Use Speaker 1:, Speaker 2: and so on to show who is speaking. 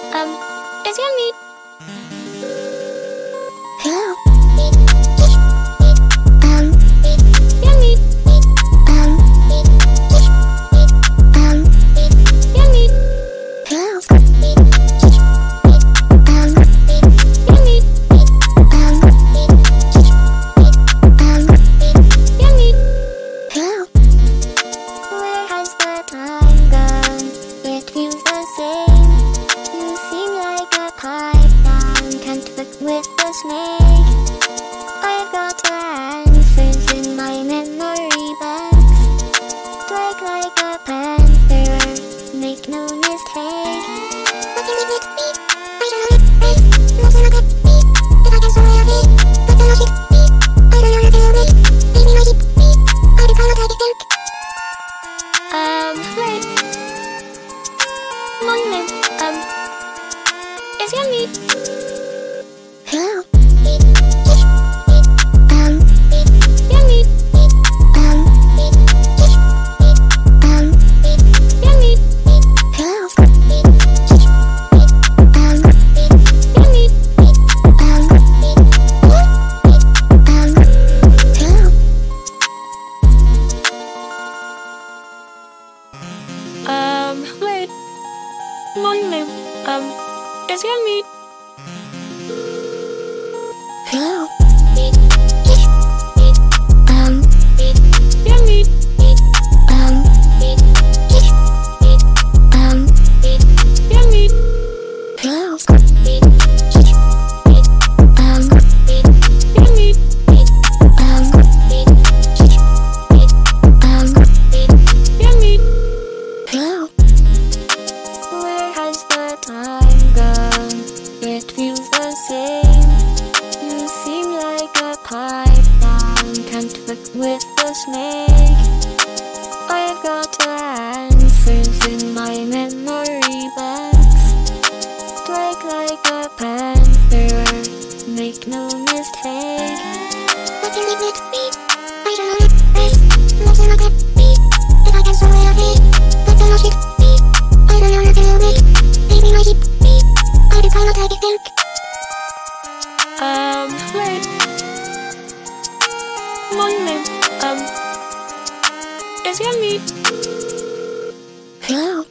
Speaker 1: Is your meat?
Speaker 2: Hello.
Speaker 1: Your meat? Your meat?
Speaker 2: Hello.
Speaker 1: Your meat? Your meat?
Speaker 2: Hello.
Speaker 1: Where has the time gone? It feels the same. You seem like a python, can't fuck with the snake. I've got answers in my memory banks. Strike like a panther, make no mistake.
Speaker 2: What can leave it be? I don't know it is. Nothing like it be. If I can so love it, but the logic be. I don't know nothing of it. Maybe my sheep be. I'll be kind of like it think.
Speaker 1: Wait. Morning, is your meat?
Speaker 2: Hello.
Speaker 1: Your meat? Your meat?
Speaker 2: Hello.
Speaker 1: Your meat?
Speaker 2: Hello.
Speaker 1: Wait. Morning, is your meat?
Speaker 2: Hello.
Speaker 1: Your meat? Your meat?
Speaker 2: Hello.
Speaker 1: Your meat? Your meat?
Speaker 2: Hello.
Speaker 1: Where has the time gone? It feels the same. You seem like a python, can't fuck with the snake. I've got answers in my memory banks. Strike like a panther, make no mistake.
Speaker 2: What can leave it be? I don't know it is. Nothing like it be. If I can so love it, but the logic be. I don't know nothing of it. Maybe my sheep be. I'll be kind of like it think.
Speaker 1: Wait. Morning, is your meat?
Speaker 2: Hello.